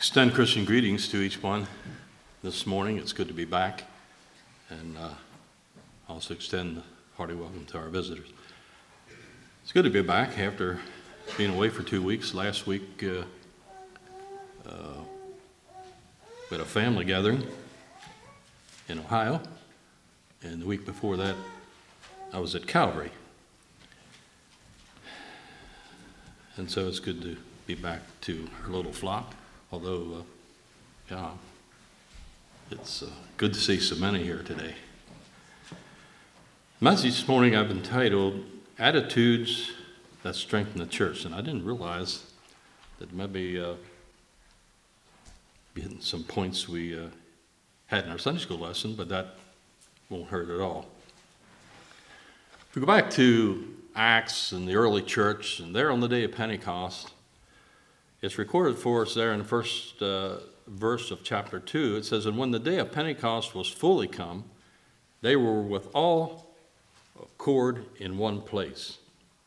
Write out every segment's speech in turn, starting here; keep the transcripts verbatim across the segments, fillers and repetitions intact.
Extend Christian greetings to each one this morning. It's good to be back, and uh, also extend a hearty welcome to our visitors. It's good to be back after being away for two weeks. Last week, uh, uh, we had a family gathering in Ohio, and the week before that, I was at Calvary. And so it's good to be back to our little flock. Although, uh, yeah, it's uh, good to see so many here today. The message this morning I've entitled, Attitudes That Strengthen the Church. And I didn't realize that maybe uh, be hitting some points we uh, had in our Sunday school lesson, but that won't hurt at all. If we go back to Acts and the early church, and there on the day of Pentecost, it's recorded for us there in the first uh, verse of chapter two. It says, "And when the day of Pentecost was fully come, they were with all accord in one place."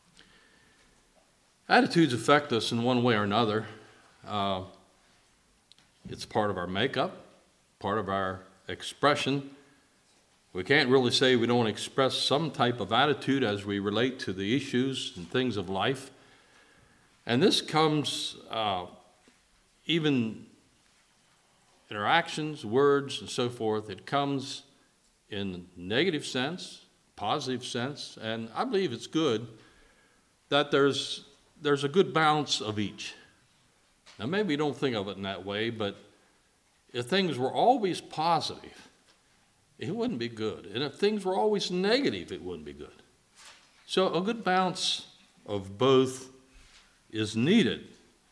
Attitudes affect us in one way or another. Uh, it's part of our makeup, part of our expression. We can't really say we don't express some type of attitude as we relate to the issues and things of life. And this comes uh, even in our actions, words, and so forth. It comes in negative sense, positive sense, and I believe it's good that there's there's a good balance of each. Now, maybe you don't think of it in that way, but if things were always positive, it wouldn't be good. And if things were always negative, it wouldn't be good. So a good balance of both is needed.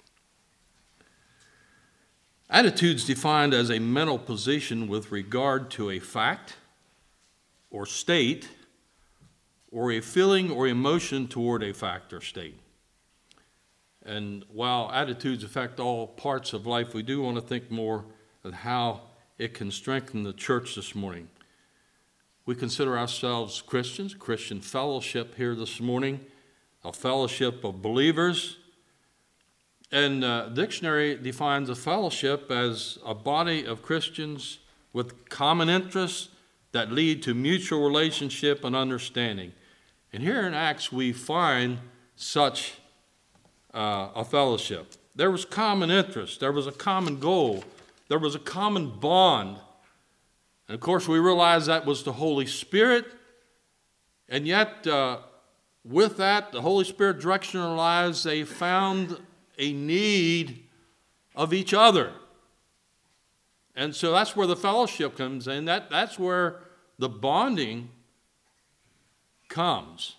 Attitudes defined as a mental position with regard to a fact or state, or a feeling or emotion toward a fact or state. And while attitudes affect all parts of life, we do want to think more of how it can strengthen the church this morning. We consider ourselves Christians, Christian fellowship here this morning, a fellowship of believers. And uh, the dictionary defines a fellowship as a body of Christians with common interests that lead to mutual relationship and understanding. And here in Acts, we find such uh, a fellowship. There was common interest. There was a common goal. There was a common bond. And of course, we realize that was the Holy Spirit. And yet, uh, with that, the Holy Spirit direction in their lives, they found a need of each other. And so that's where the fellowship comes in. That, that's where the bonding comes.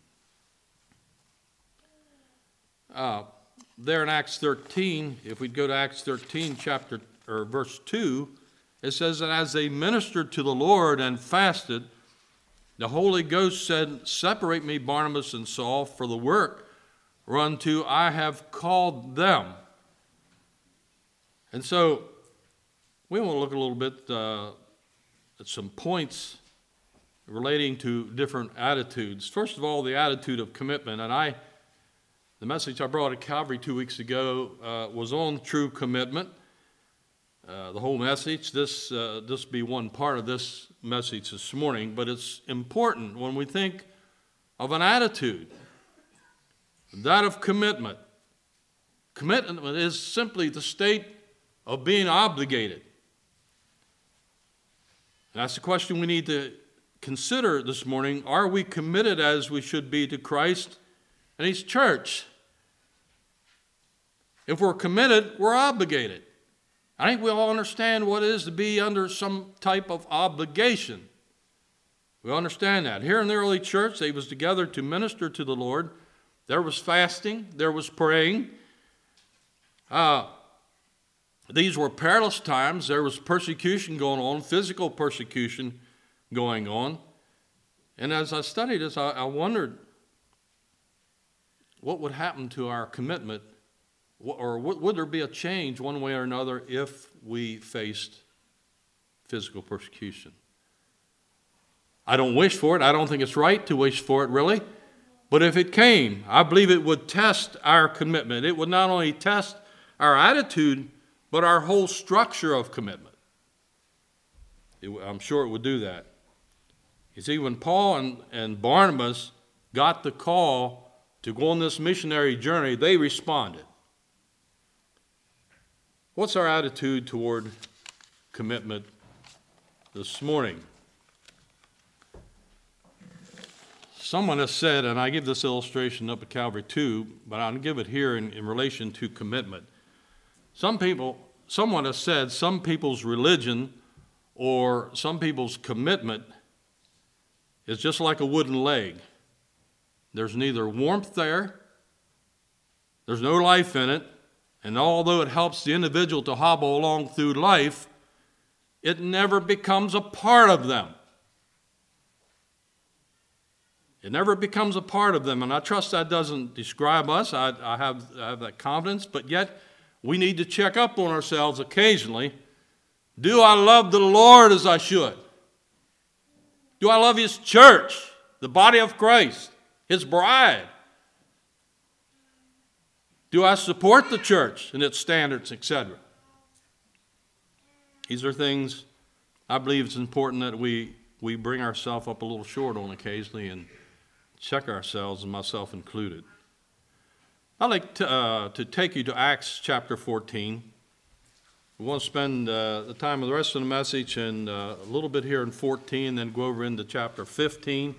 Uh, there in Acts thirteen, if we go to Acts thirteen, chapter or verse two, it says that as they ministered to the Lord and fasted, the Holy Ghost said, "Separate me, Barnabas and Saul, for the work whereunto I have called them." And so we want to look a little bit uh, at some points relating to different attitudes. First of all, the attitude of commitment. And I, the message I brought at Calvary two weeks ago uh, was on true commitment. Uh, the whole message, this uh, this be one part of this message this morning, but it's important when we think of an attitude. That of commitment. Commitment is simply the state of being obligated. And that's the question we need to consider this morning. Are we committed as we should be to Christ and His church? If we're committed, we're obligated. I think we all understand what it is to be under some type of obligation. We understand that. Here in the early church, they was together to minister to the Lord. There was fasting. There was praying. Uh, these were perilous times. There was persecution going on, physical persecution going on. And as I studied this, I, I wondered what would happen to our commitment, or would there be a change one way or another if we faced physical persecution? I don't wish for it. I don't think it's right to wish for it, really. But if it came, I believe it would test our commitment. It would not only test our attitude but our whole structure of commitment. It, I'm sure it would do that. You see, when Paul and, and Barnabas got the call to go on this missionary journey, they responded. What's our attitude toward commitment this morning? Someone has said, and I give this illustration up at Calvary too, but I'll give it here in, in relation to commitment. Some people, someone has said some people's religion or some people's commitment is just like a wooden leg. There's neither warmth there, there's no life in it, and although it helps the individual to hobble along through life, it never becomes a part of them. It never becomes a part of them, and I trust that doesn't describe us. I, I, have, I have that confidence, but yet we need to check up on ourselves occasionally. Do I love the Lord as I should? Do I love His church, the body of Christ, His bride? Do I support the church and its standards, et cetera? These are things I believe it's important that we, we bring ourselves up a little short on occasionally and check ourselves, and myself included. I'd like to, uh, to take you to Acts chapter fourteen. We want to spend uh, the time of the rest of the message and uh, a little bit here in fourteen, then go over into chapter fifteen.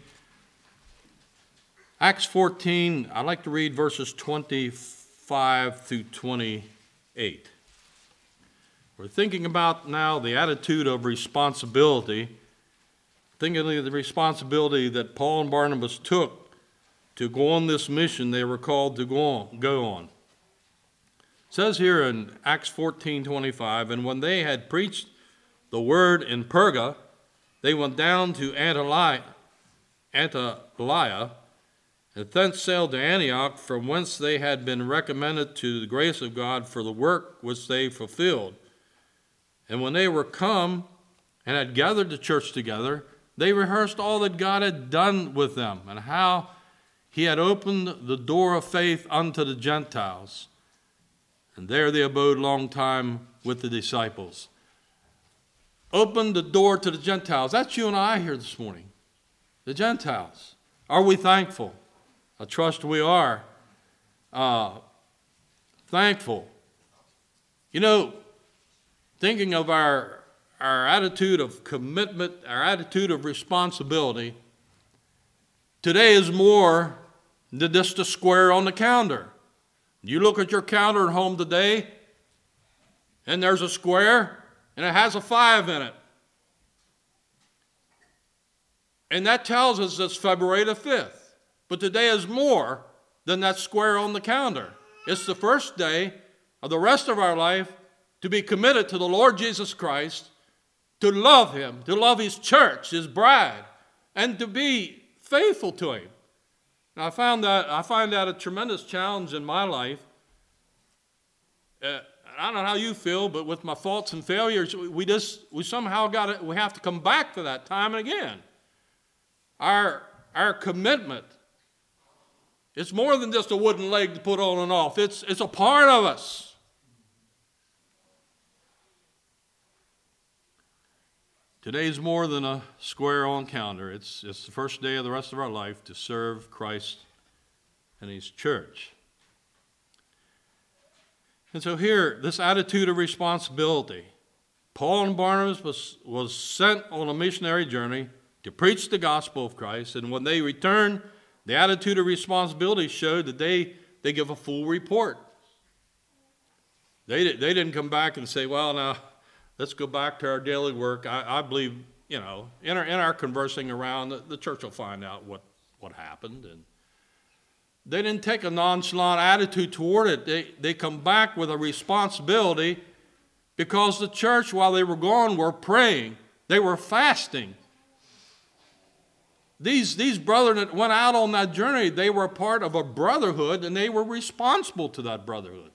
Acts fourteen, I'd like to read verses twenty-five through twenty-eight. We're thinking about now the attitude of responsibility, thinking of the responsibility that Paul and Barnabas took to go on this mission they were called to go on. Go on. It says here in Acts fourteen twenty-five, and when they had preached the word in Perga, they went down to Antalya, Antalya, and thence sailed to Antioch, from whence they had been recommended to the grace of God for the work which they fulfilled. And when they were come and had gathered the church together, they rehearsed all that God had done with them, and how He had opened the door of faith unto the Gentiles. And there they abode long time with the disciples. Opened the door to the Gentiles. That's you and I here this morning. The Gentiles. Are we thankful? I trust we are. Uh, thankful. You know, thinking of our, our attitude of commitment, our attitude of responsibility, today is more than just a square on the calendar. You look at your calendar at home today, and there's a square, and it has a five in it. And that tells us it's February the fifth. But today is more than that square on the calendar. It's the first day of the rest of our life to be committed to the Lord Jesus Christ, to love Him, to love His church, His bride, and to be faithful to Him. Now, I found that I find that a tremendous challenge in my life. Uh, I don't know how you feel, but with my faults and failures, we just we somehow got it. We have to come back to that time and again. Our our commitment. It's more than just a wooden leg to put on and off. It's it's a part of us. Today's more than a square on calendar. It's, it's the first day of the rest of our life to serve Christ and His church. And so here, this attitude of responsibility. Paul and Barnabas was, was sent on a missionary journey to preach the gospel of Christ. And when they returned, the attitude of responsibility showed that they, they give a full report. They, they didn't come back and say, well, now, let's go back to our daily work. I, I believe, you know, in our, in our conversing around, the, the church will find out what, what happened. And they didn't take a nonchalant attitude toward it. They, they come back with a responsibility because the church, while they were gone, were praying. They were fasting. These, these brethren that went out on that journey, they were part of a brotherhood, and they were responsible to that brotherhood.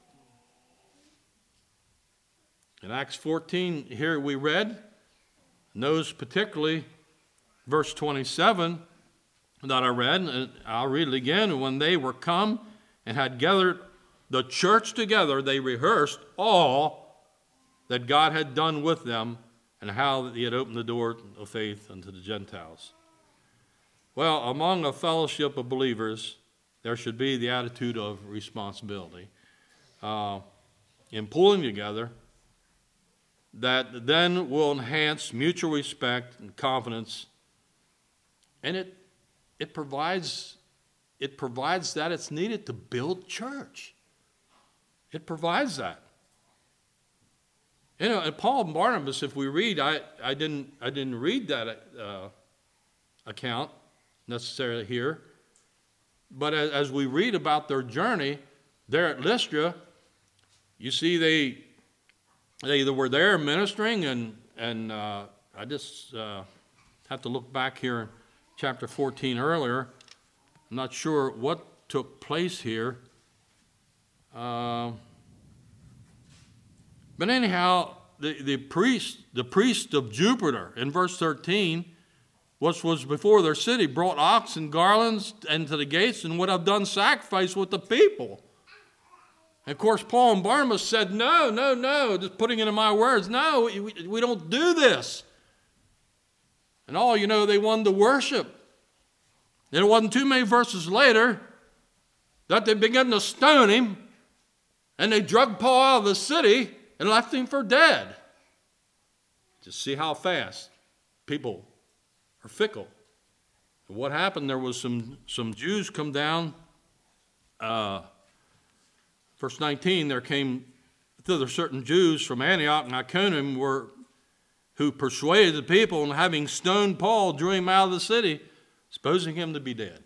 In Acts fourteen, here we read, knows particularly verse twenty-seven that I read, and I'll read it again. When they were come and had gathered the church together, they rehearsed all that God had done with them and how he had opened the door of faith unto the Gentiles. Well, among a fellowship of believers, there should be the attitude of responsibility uh, in pulling together that then will enhance mutual respect and confidence, and it it provides it provides that it's needed to build church. It provides that. You know, and Paul and Barnabas, if we read, I, I didn't I didn't read that uh, account necessarily here, but as, as we read about their journey there at Lystra, you see they they were there ministering, and and uh, I just uh, have to look back here in chapter fourteen earlier. I'm not sure what took place here. Uh, But anyhow, the, the priest, the priest of Jupiter, in verse thirteen, which was before their city, brought oxen, garlands, into the gates, and would have done sacrifice with the people. And of course, Paul and Barnabas said, no, no, no, just putting it in my words, no, we, we don't do this. And all you know, they wanted to worship. And it wasn't too many verses later that they began to stone him, and they dragged Paul out of the city and left him for dead. Just see how fast people are fickle. What happened, there was some, some Jews come down. Uh, verse nineteen, there came thither certain Jews from Antioch and Iconium were, who persuaded the people, and having stoned Paul, drew him out of the city, supposing him to be dead.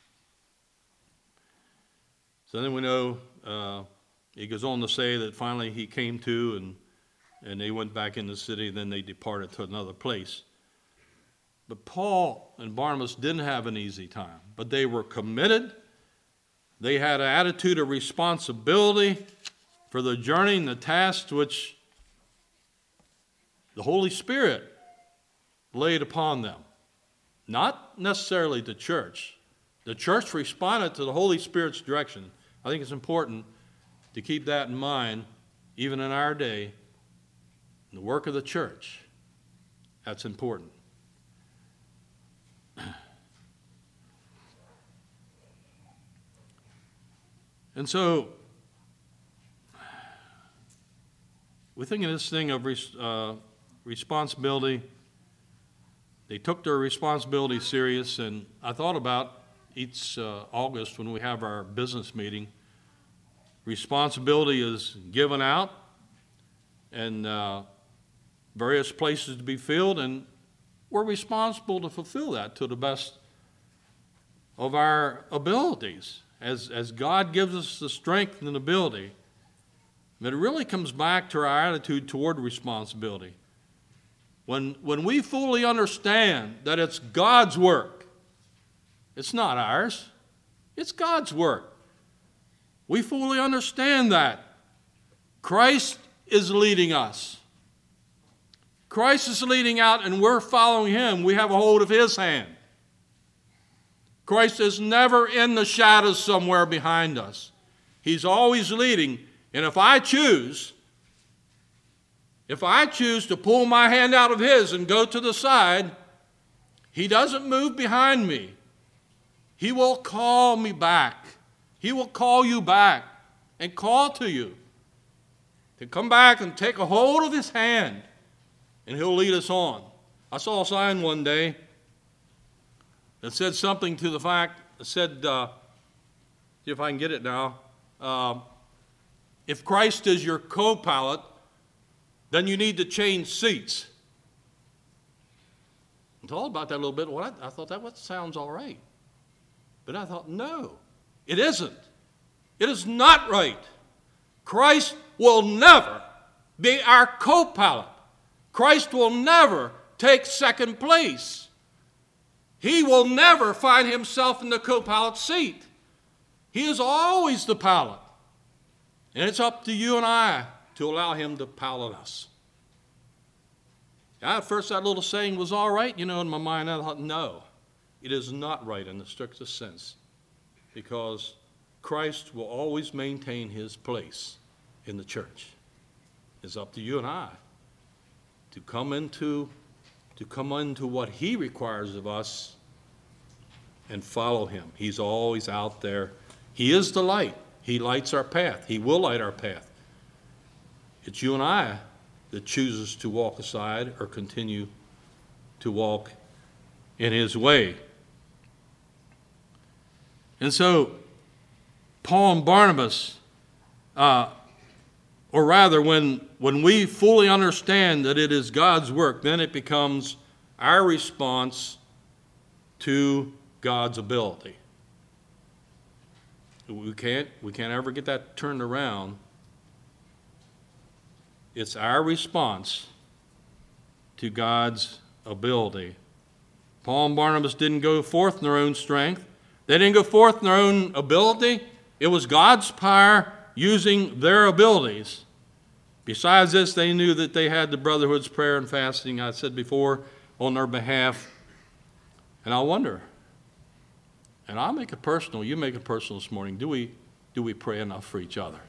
So then we know... Uh, He goes on to say that finally he came to, and and they went back in the city, then they departed to another place. But Paul and Barnabas didn't have an easy time, but they were committed. They had an attitude of responsibility for the journey and the tasks which the Holy Spirit laid upon them. Not necessarily the church. The church responded to the Holy Spirit's direction. I think it's important to keep that in mind, even in our day, in the work of the church. That's important. And so, we think of this thing of res- uh, responsibility. They took their responsibility serious, and I thought about each uh, August when we have our business meeting. Responsibility is given out, and uh, various places to be filled, and we're responsible to fulfill that to the best of our abilities, as, as God gives us the strength and ability. But it really comes back to our attitude toward responsibility. When, when we fully understand that it's God's work, it's not ours, it's God's work. We fully understand that. Christ is leading us. Christ is leading out, and we're following him. We have a hold of his hand. Christ is never in the shadows somewhere behind us. He's always leading. And if I choose, if I choose to pull my hand out of his and go to the side, he doesn't move behind me. He will call me back. He will call you back and call to you to come back and take a hold of his hand, and he'll lead us on. I saw a sign one day that said something to the fact, it said, uh, see if I can get it now, uh, if Christ is your co-pilot, then you need to change seats. I thought about that a little bit. Well, I, I thought that what sounds all right. But I thought, no. It isn't. It is not right. Christ will never be our co-pilot. Christ will never take second place. He will never find himself in the co-pilot seat. He is always the pilot. And it's up to you and I to allow him to pilot us. At first that little saying was all right. You know, in my mind I thought, no, it is not right in the strictest sense. Because Christ will always maintain his place in the church. It's up to you and I to come into, to come into what he requires of us and follow him. He's always out there. He is the light. He lights our path. He will light our path. It's you and I that chooses to walk aside or continue to walk in his way. And so, Paul and Barnabas, uh, or rather, when, when we fully understand that it is God's work, then it becomes our response to God's ability. We can't, we can't ever get that turned around. It's our response to God's ability. Paul and Barnabas didn't go forth in their own strength. They didn't go forth in their own ability. It was God's power using their abilities. Besides this, they knew that they had the brotherhood's prayer and fasting, I said before, on their behalf. And I wonder, and I'll make it personal, you make it personal this morning, do we, do we pray enough for each other?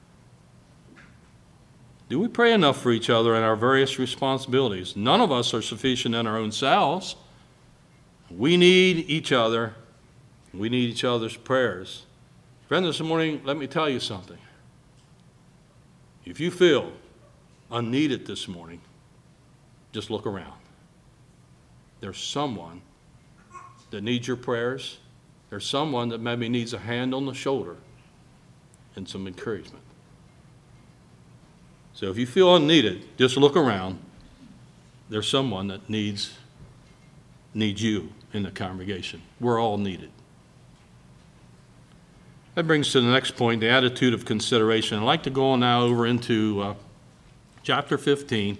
Do we pray enough for each other in our various responsibilities? None of us are sufficient in our own selves. We need each other. We need each other's prayers. Friend, this morning, let me tell you something. If you feel unneeded this morning, just look around. There's someone that needs your prayers. There's someone that maybe needs a hand on the shoulder and some encouragement. So if you feel unneeded, just look around. There's someone that needs, needs you in the congregation. We're all needed. That brings to the next point, the attitude of consideration. I'd like to go on now over into uh, chapter fifteen.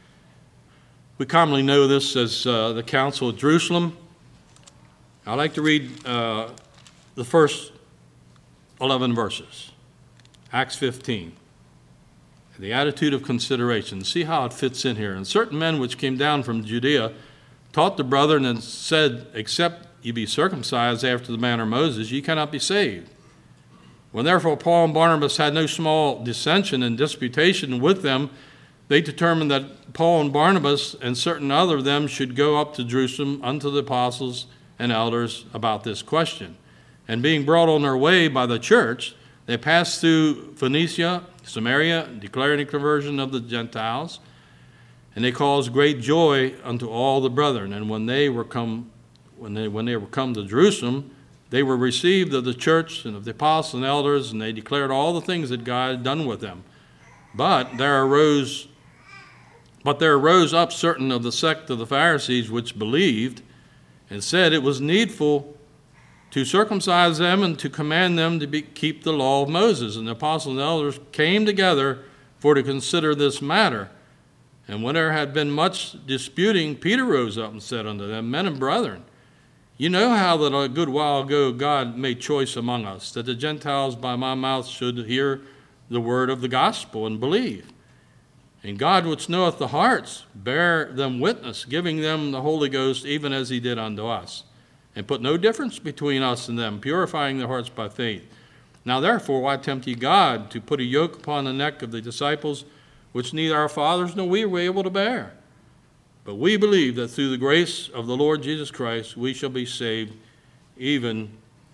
We commonly know this as uh, the Council of Jerusalem. I'd like to read uh, the first eleven verses. Acts fifteen. The attitude of consideration. See how it fits in here. And certain men which came down from Judea taught the brethren and said, except ye be circumcised after the manner of Moses, ye cannot be saved. When therefore Paul and Barnabas had no small dissension and disputation with them, they determined that Paul and Barnabas and certain other of them should go up to Jerusalem unto the apostles and elders about this question. And being brought on their way by the church, they passed through Phoenicia, Samaria, declaring the conversion of the Gentiles, and they caused great joy unto all the brethren. And when they were come, when they when they were come to Jerusalem, they were received of the church and of the apostles and elders, and they declared all the things that God had done with them. But there arose, but there arose up certain of the sect of the Pharisees which believed, and said it was needful to circumcise them and to command them to be, keep the law of Moses. And the apostles and elders came together for to consider this matter. And when there had been much disputing, Peter rose up and said unto them, Men and brethren, you know how that a good while ago God made choice among us, that the Gentiles by my mouth should hear the word of the gospel and believe. And God, which knoweth the hearts, bear them witness, giving them the Holy Ghost, even as he did unto us. And put no difference between us and them, purifying their hearts by faith. Now therefore, why tempt ye God to put a yoke upon the neck of the disciples, which neither our fathers nor we were able to bear? But we believe that through the grace of the Lord Jesus Christ, we shall be saved, even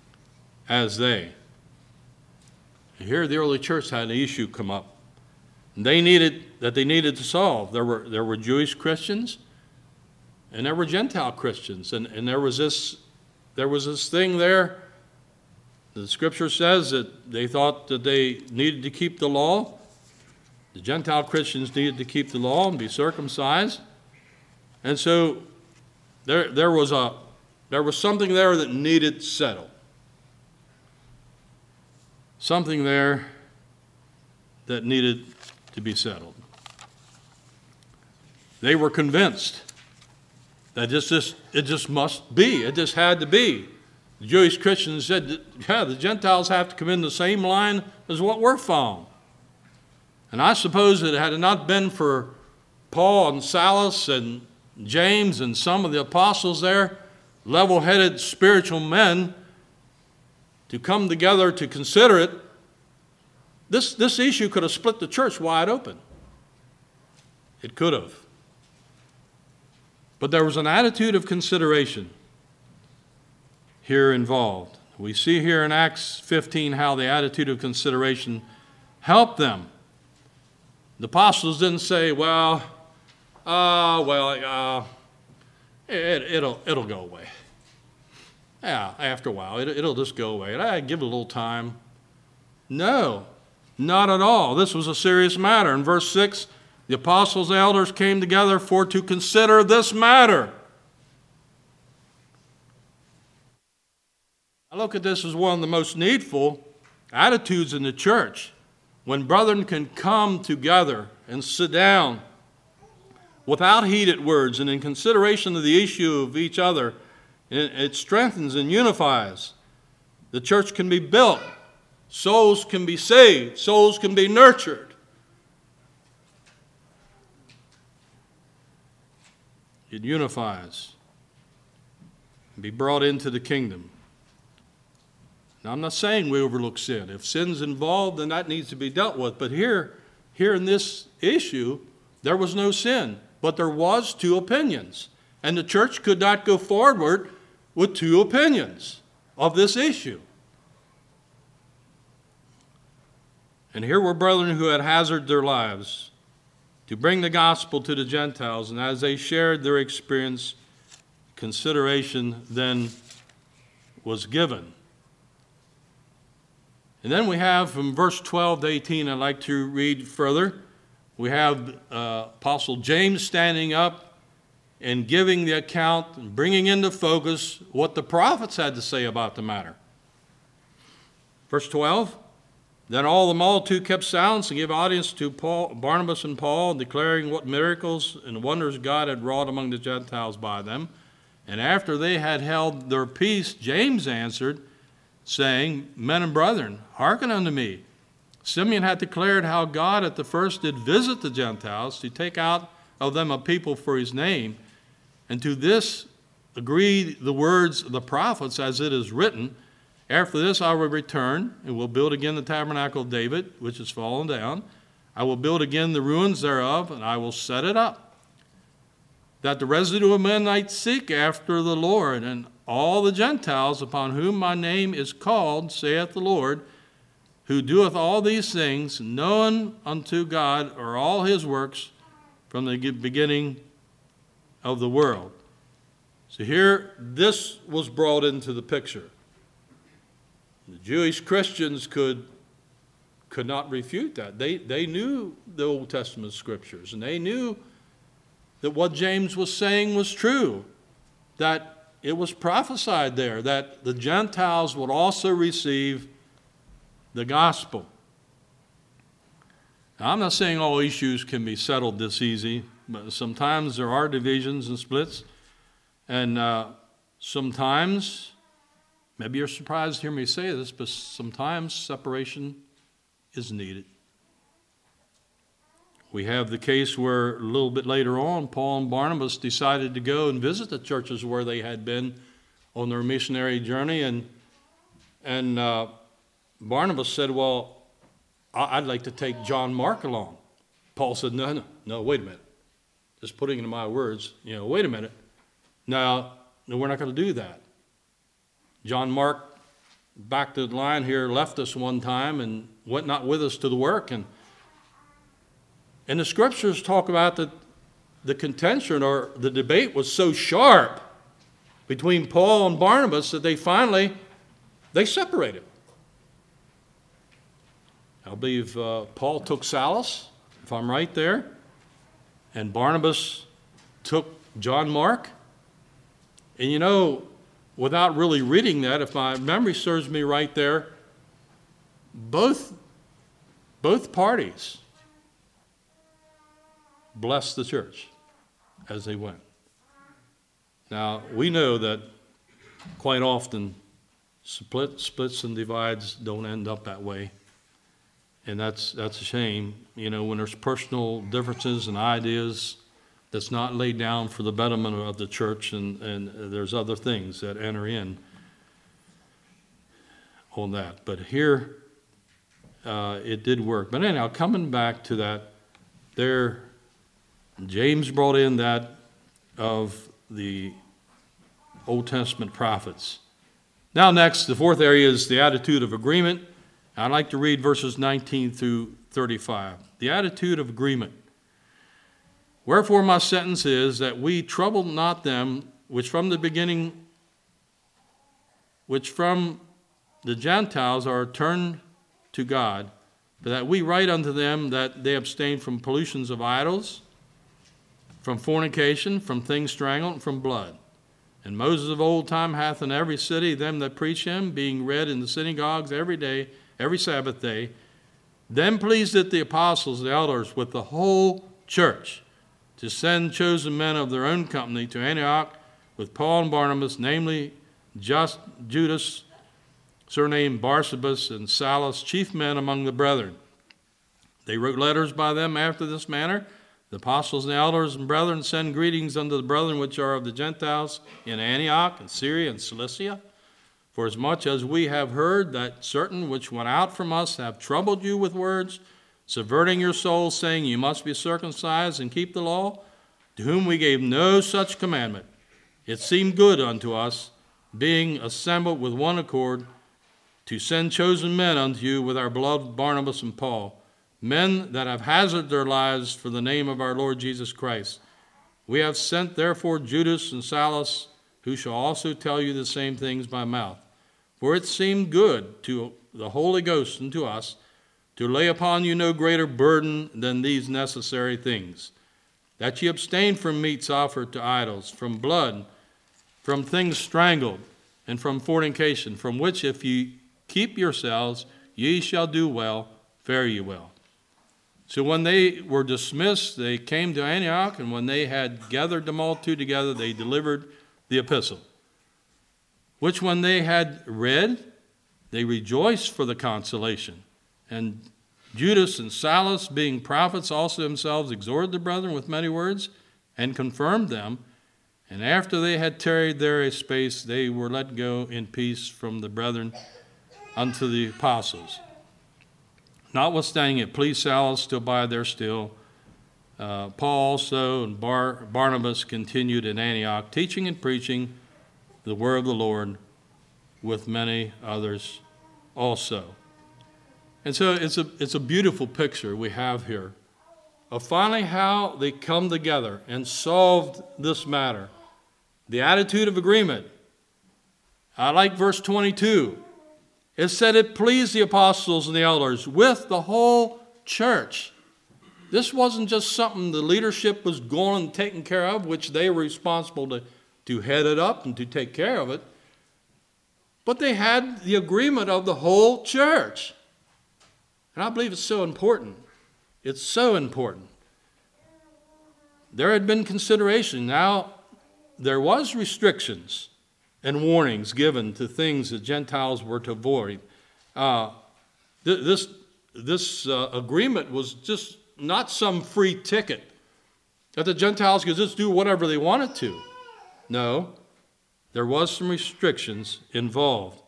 as they. And here the early church had an issue come up. And they needed, that they needed to solve. There were, there were Jewish Christians, and there were Gentile Christians. And, and there was this There was this thing there. The scripture says that they thought that they needed to keep the law. The Gentile Christians needed to keep the law and be circumcised. And so there, there was a there was something there that needed settled. Something there that needed to be settled. They were convinced that just, just, it just must be. It just had to be. The Jewish Christians said, yeah, the Gentiles have to come in the same line as what we're following. And I suppose that had it not been for Paul and Silas and James and some of the apostles there, level-headed spiritual men, to come together to consider it, this, this issue could have split the church wide open. It could have. But there was an attitude of consideration here involved. We see here in Acts fifteen how the attitude of consideration helped them. The apostles didn't say, well, uh, well, uh, it, it'll, it'll go away. Yeah, after a while, it, it'll just go away. I give it a little time. No, not at all. This was a serious matter. In verse six, the apostles' elders came together for to consider this matter. I look at this as one of the most needful attitudes in the church. When brethren can come together and sit down without heated words and in consideration of the issue of each other, it strengthens and unifies. The church can be built. Souls can be saved. Souls can be nurtured. It unifies. Be brought into the kingdom. Now, I'm not saying we overlook sin. If sin's involved, then that needs to be dealt with. But here, here in this issue, there was no sin. But there was two opinions. And the church could not go forward with two opinions of this issue. And here were brethren who had hazarded their lives to bring the gospel to the Gentiles. And as they shared their experience, consideration then was given. And then we have from verse twelve to eighteen, I'd like to read further. We have uh, Apostle James standing up and giving the account and bringing into focus what the prophets had to say about the matter. Verse twelve, then all the multitude kept silence and gave audience to Paul, Barnabas and Paul, declaring what miracles and wonders God had wrought among the Gentiles by them. And after they had held their peace, James answered, saying, men and brethren, hearken unto me. Simeon had declared how God at the first did visit the Gentiles to take out of them a people for his name. And to this agree the words of the prophets as it is written, after this I will return and will build again the tabernacle of David, which is fallen down. I will build again the ruins thereof, and I will set it up, that the residue of men might seek after the Lord, and all the Gentiles upon whom my name is called, saith the Lord, who doeth all these things, known unto God are all his works from the beginning of the world. So here, this was brought into the picture. The Jewish Christians could, could not refute that. They, they knew the Old Testament scriptures, and they knew that what James was saying was true, that it was prophesied there that the Gentiles would also receive the gospel. Now, I'm not saying all issues can be settled this easy, but sometimes there are divisions and splits, and uh, sometimes, maybe you're surprised to hear me say this, but sometimes separation is needed. We have the case where a little bit later on, Paul and Barnabas decided to go and visit the churches where they had been on their missionary journey. And, and uh, Barnabas said, well, I'd like to take John Mark along. Paul said, no, no, no, wait a minute. Just putting it in my words, you know, wait a minute. No, no, we're not going to do that. John Mark, back to the line here, left us one time and went not with us to the work. And And the scriptures talk about that the contention or the debate was so sharp between Paul and Barnabas that they finally, they separated. I believe uh, Paul took Silas, if I'm right there, and Barnabas took John Mark. And you know, without really reading that, if my memory serves me right there, both, both parties blessed the church as they went. Now, we know that quite often split, splits and divides don't end up that way. And that's, that's a shame. You know, when there's personal differences and ideas that's not laid down for the betterment of the church, and, and there's other things that enter in on that. But here, uh, it did work. But anyhow, coming back to that, there James brought in that of the Old Testament prophets. Now next, the fourth area is the attitude of agreement. I'd like to read verses nineteen through thirty-five. The attitude of agreement. Wherefore my sentence is that we trouble not them which from the beginning, which from the Gentiles are turned to God, but that we write unto them that they abstain from pollutions of idols, from fornication, from things strangled, and from blood. And Moses of old time hath in every city them that preach him, being read in the synagogues every day, every Sabbath day. Then pleased it the apostles, the elders, with the whole church, to send chosen men of their own company to Antioch with Paul and Barnabas, namely just Judas, surnamed Barsabas, and Silas, chief men among the brethren. They wrote letters by them after this manner. The apostles and the elders and brethren send greetings unto the brethren which are of the Gentiles in Antioch and Syria and Cilicia. For as much as we have heard that certain which went out from us have troubled you with words, subverting your souls, saying you must be circumcised and keep the law, to whom we gave no such commandment, it seemed good unto us, being assembled with one accord, to send chosen men unto you with our beloved Barnabas and Paul, men that have hazarded their lives for the name of our Lord Jesus Christ. We have sent therefore Judas and Silas, who shall also tell you the same things by mouth. For it seemed good to the Holy Ghost and to us to lay upon you no greater burden than these necessary things, that ye abstain from meats offered to idols, from blood, from things strangled, and from fornication, from which if ye keep yourselves, ye shall do well, fare ye well. So when they were dismissed, they came to Antioch, and when they had gathered the multitude together, they delivered the epistle, which when they had read, they rejoiced for the consolation. And Judas and Silas, being prophets, also themselves exhorted the brethren with many words, and confirmed them. And after they had tarried there a space, they were let go in peace from the brethren unto the apostles. Notwithstanding, it pleased Silas to abide there still. Uh, Paul also and Bar- Barnabas continued in Antioch, teaching and preaching the word of the Lord with many others also. And so it's a, it's a beautiful picture we have here of finally how they come together and solved this matter. The attitude of agreement. I like verse twenty-two. It said it pleased the apostles and the elders with the whole church. This wasn't just something the leadership was going and taking care of, which they were responsible to, to head it up and to take care of it. But they had the agreement of the whole church. And I believe it's so important. It's so important. There had been consideration. Now, there was restrictions and warnings given to things that Gentiles were to avoid. Uh, th- this this uh, agreement was just not some free ticket that the Gentiles could just do whatever they wanted to. No, there was some restrictions involved.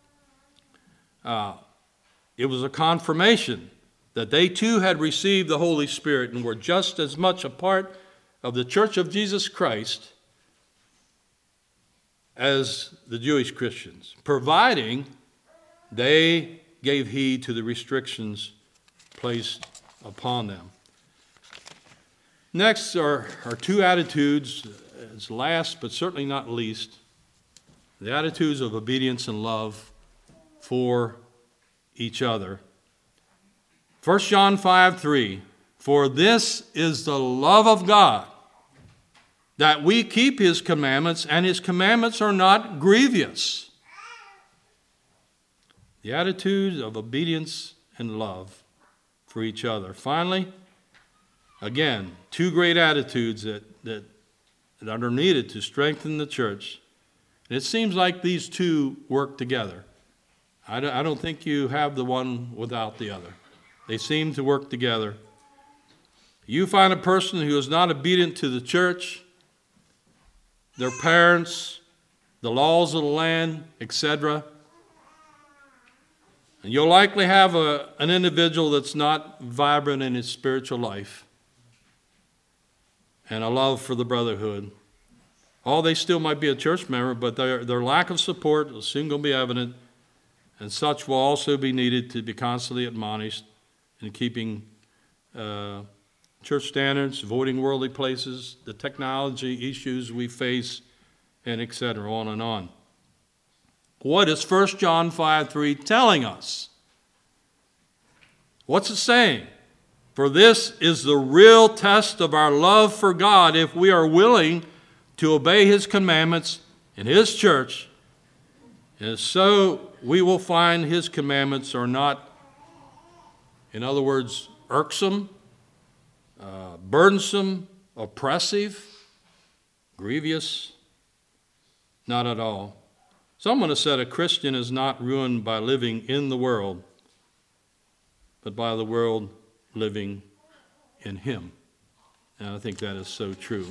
Uh, it was a confirmation that they too had received the Holy Spirit and were just as much a part of the Church of Jesus Christ as the Jewish Christians, providing they gave heed to the restrictions placed upon them. Next are, are two attitudes, as last but certainly not least, the attitudes of obedience and love for each other. First John five three, for this is the love of God, that we keep his commandments, and his commandments are not grievous. The attitude of obedience and love for each other. Finally, again, two great attitudes that, that, that are needed to strengthen the church. And it seems like these two work together. I don't, I don't think you have the one without the other. They seem to work together. You find a person who is not obedient to the church, their parents, the laws of the land, et cetera. And you'll likely have a, an individual that's not vibrant in his spiritual life. and a love for the brotherhood. All they still might be a church member, but their, their lack of support is soon going to be evident, and such will also be needed to be constantly admonished in keeping uh, church standards, avoiding worldly places, the technology issues we face, and et cetera, on and on. What is First John five three telling us? What's it saying? For this is the real test of our love for God, if we are willing to obey His commandments in His church, and so we will find His commandments are not, in other words, irksome, uh, burdensome, oppressive, grievous, not at all. Someone has said a Christian is not ruined by living in the world, but by the world living in him. And I think that is so true.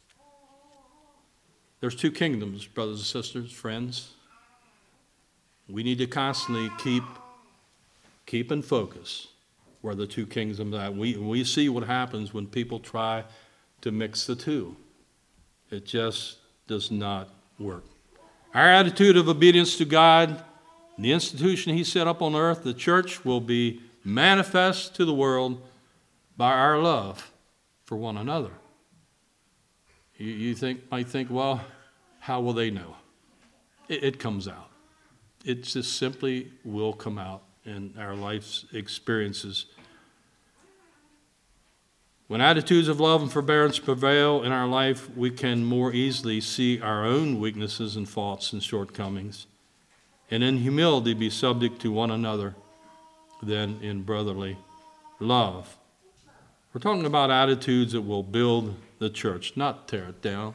There's two kingdoms, brothers and sisters, friends. We need to constantly keep, keep in focus where the two kingdoms are. We, we see what happens when people try to mix the two. It just does not work. Our attitude of obedience to God, the institution He set up on earth, the church, will be manifest to the world by our love for one another. You, you think might think, well, how will they know? It, it comes out. It just simply will come out in our life's experiences. When attitudes of love and forbearance prevail in our life, we can more easily see our own weaknesses and faults and shortcomings, and in humility be subject to one another than in brotherly love. We're talking about attitudes that will build the church, not tear it down.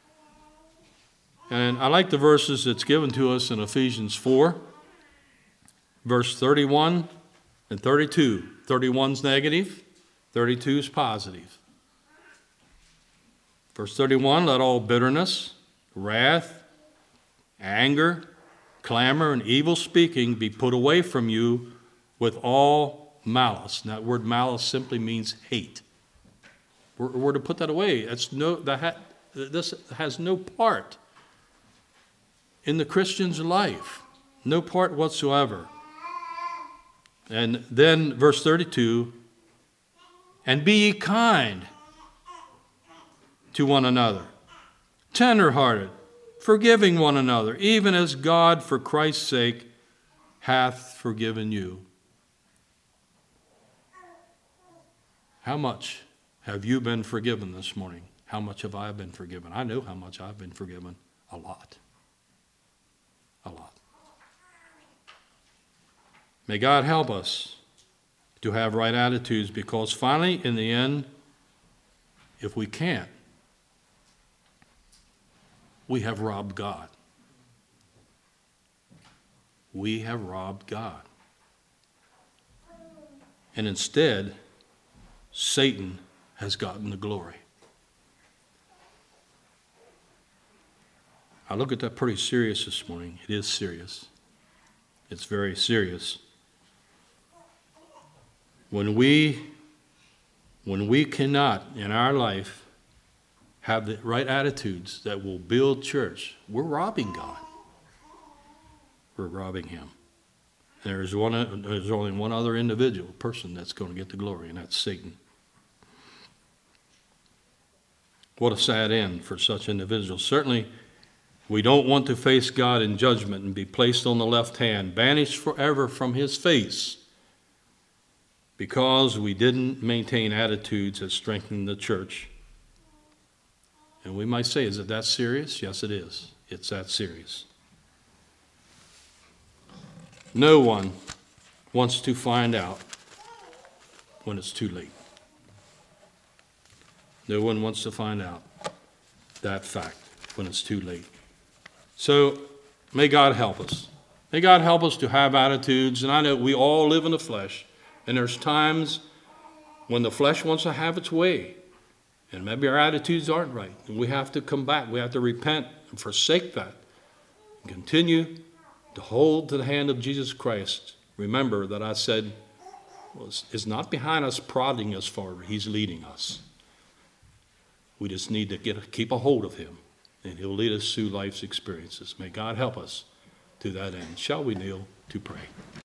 And I like the verses that's given to us in Ephesians four, verse thirty-one and thirty-two. thirty-one's negative, thirty-two is positive. Verse thirty-one, let all bitterness, wrath, anger, clamor, and evil speaking be put away from you with all malice. And that word malice simply means hate. We're, we're to put that away. That's no, that ha, this has no part in the Christian's life. No part whatsoever. And then verse thirty-two, and be ye kind to one another, tenderhearted, forgiving one another, even as God for Christ's sake hath forgiven you. How much have you been forgiven this morning? How much have I been forgiven? I know how much I've been forgiven. A lot. A lot. May God help us to have right attitudes, because finally, in the end, if we can't, we have robbed God. We have robbed God. And instead, Satan has gotten the glory. I look at that pretty serious this morning. It is serious. It's very serious. When we, when we cannot in our life have the right attitudes that will build church, we're robbing God. We're robbing Him. There's one. There's only one other individual person that's going to get the glory, and that's Satan. What a sad end for such individuals. Certainly, we don't want to face God in judgment and be placed on the left hand, banished forever from His face, because we didn't maintain attitudes that strengthen the church. And we might say, is it that serious? Yes, it is. It's that serious. No one wants to find out when it's too late. No one wants to find out that fact when it's too late. So may God help us. May God help us to have attitudes. And I know we all live in the flesh. And there's times when the flesh wants to have its way. And maybe our attitudes aren't right. And we have to come back. We have to repent and forsake that. And continue to hold to the hand of Jesus Christ. Remember that I said, well, it's not behind us prodding us forward. He's leading us. We just need to get, keep a hold of him, and he'll lead us through life's experiences. May God help us to that end. Shall we kneel to pray?